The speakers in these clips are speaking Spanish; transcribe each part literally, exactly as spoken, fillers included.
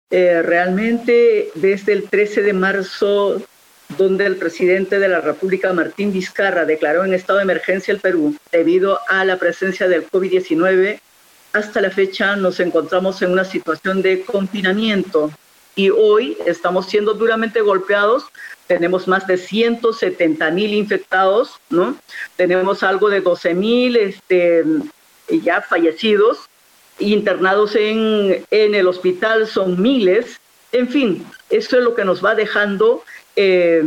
Eh, realmente desde el trece de marzo, donde el presidente de la República, Martín Vizcarra, declaró en estado de emergencia el Perú debido a la presencia del COVID diecinueve, hasta la fecha nos encontramos en una situación de confinamiento y hoy estamos siendo duramente golpeados. Tenemos más de ciento setenta mil infectados, ¿no? Tenemos algo de doce mil este, ya fallecidos, internados en, en el hospital son miles. En fin, eso es lo que nos va dejando eh,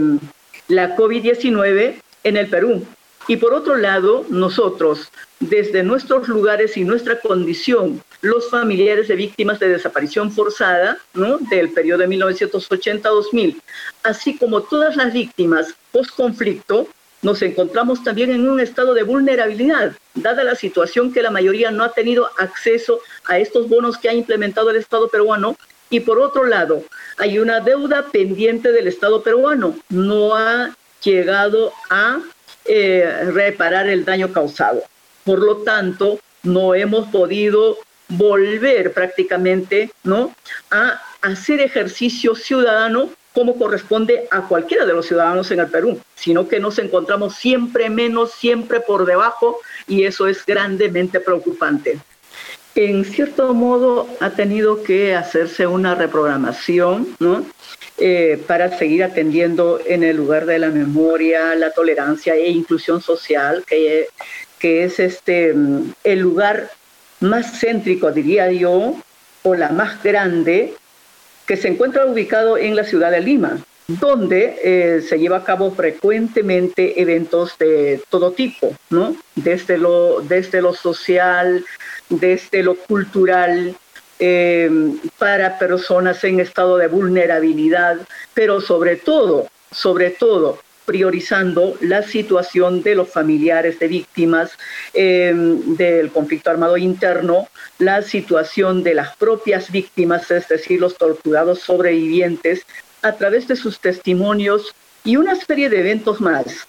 la COVID diecinueve en el Perú. Y por otro lado, nosotros, desde nuestros lugares y nuestra condición, los familiares de víctimas de desaparición forzada, ¿no?, del periodo de mil novecientos ochenta a dos mil, así como todas las víctimas post-conflicto, nos encontramos también en un estado de vulnerabilidad, dada la situación que la mayoría no ha tenido acceso a estos bonos que ha implementado el Estado peruano. Y por otro lado, hay una deuda pendiente del Estado peruano. No ha llegado a eh, reparar el daño causado. Por lo tanto, no hemos podido volver prácticamente, ¿no?, a hacer ejercicio ciudadano como corresponde a cualquiera de los ciudadanos en el Perú, sino que nos encontramos siempre menos, siempre por debajo, y eso es grandemente preocupante. En cierto modo ha tenido que hacerse una reprogramación, ¿no?, eh, para seguir atendiendo en el lugar de la memoria, la tolerancia e inclusión social, que, que es este, el lugar más céntrico, diría yo, o la más grande, que se encuentra ubicado en la ciudad de Lima, donde eh, se lleva a cabo frecuentemente eventos de todo tipo, ¿no? Desde lo, desde lo social, desde lo cultural, eh, para personas en estado de vulnerabilidad, pero sobre todo, sobre todo, priorizando la situación de los familiares de víctimas eh, del conflicto armado interno, la situación de las propias víctimas, es decir, los torturados sobrevivientes, a través de sus testimonios y una serie de eventos más.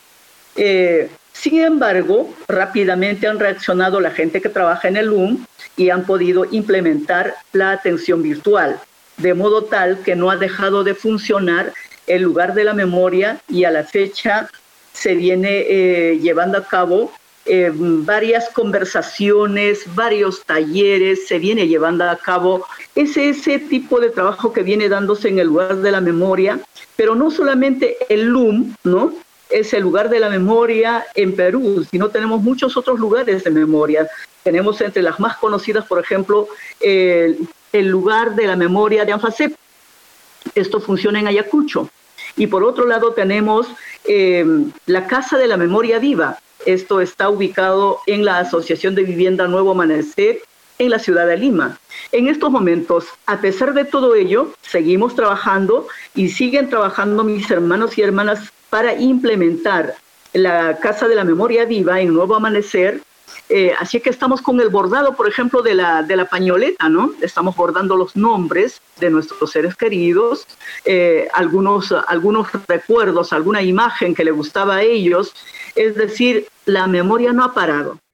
Eh, sin embargo, rápidamente han reaccionado la gente que trabaja en el L U M y han podido implementar la atención virtual, de modo tal que no ha dejado de funcionar el lugar de la memoria, y a la fecha se viene eh, llevando a cabo eh, varias conversaciones, varios talleres, se viene llevando a cabo ese, ese tipo de trabajo que viene dándose en el lugar de la memoria, pero no solamente el L U M, ¿no?, es el lugar de la memoria en Perú, sino tenemos muchos otros lugares de memoria. Tenemos entre las más conocidas, por ejemplo, eh, el lugar de la memoria de Anfasep. Esto funciona en Ayacucho. Y por otro lado tenemos eh, la Casa de la Memoria Viva. Esto está ubicado en la Asociación de Vivienda Nuevo Amanecer en la ciudad de Lima. En estos momentos, a pesar de todo ello, seguimos trabajando y siguen trabajando mis hermanos y hermanas para implementar la Casa de la Memoria Viva en Nuevo Amanecer. Eh, así que estamos con el bordado, por ejemplo, de la, de la pañoleta, ¿no? Estamos bordando los nombres de nuestros seres queridos, eh, algunos, algunos recuerdos, alguna imagen que le gustaba a ellos. Es decir, la memoria no ha parado.